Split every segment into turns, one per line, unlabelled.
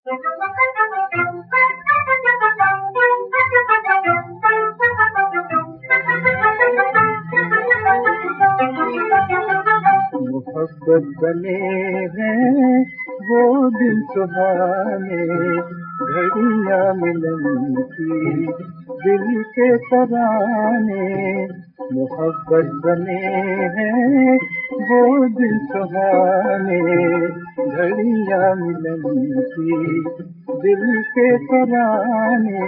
मोहब्बत बने हैं वो दिन सुहाने, घड़ियां मिलन की दिल के तराने। मोहब्बत बने हैं वो दिन सुहाने, घड़ियां मिलन की दिल के तराने।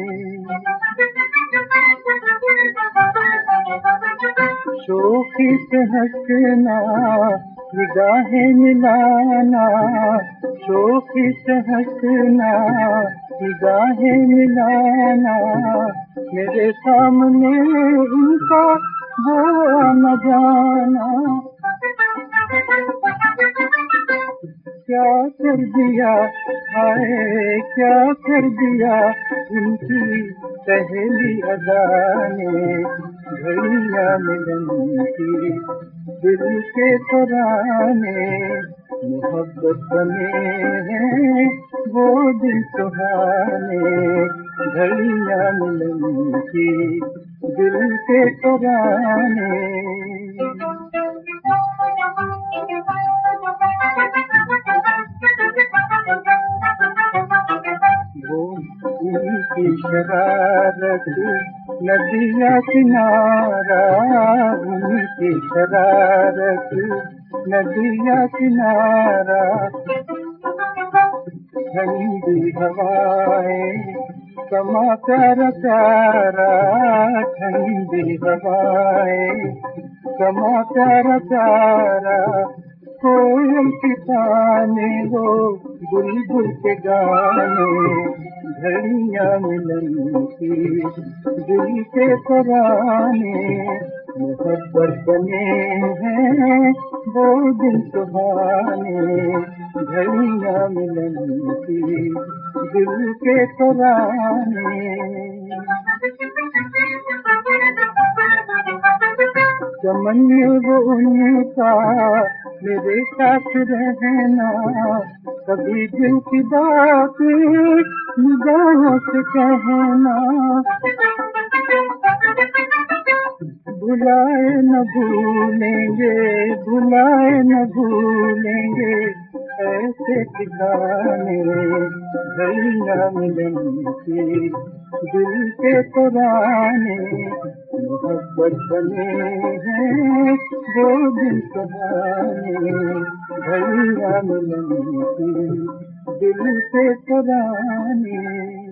शोखी से हंसना, निगाहें मिलाना, शोखी से हंसना, निगाहें मिलाना, मेरे सामने उनका वो न जाना। क्या कर दिया हाय, क्या कर दिया उनकी पहली अदा ने, घड़ियां मिलन की दिल के तराने। मोहब्बत बने हैं वो दिन सुहाने, घड़ियां मिलन की दिल के तराने। उनकी शरारत नदियाँ किनारा, उनकी शरारत नदियाँ किनारा। ठंडी हवाएं समाचार प्यारा, ठंडी हवाएं समाचार प्यारा। कोयल की ताने वो बुलबुल के गाने, घड़ियां मिलन की दिल के तराने। मोहब्बत बने हैं वो दिन सुहाने, घड़ियां मिलन की दिल के तराने। चमन वो उनका मेरे साथ रहना, कभी दिल की बात निगाहों से कहना। भुलाए न भूलेंगे, भुलाए न भूलेंगे ऐसे ठिकाने, घड़ियां मिलन की दिल के तराने। मोहब्बत बने हैं वो दिन सुहाने, घड़ियां मिलन की दिल के तराने।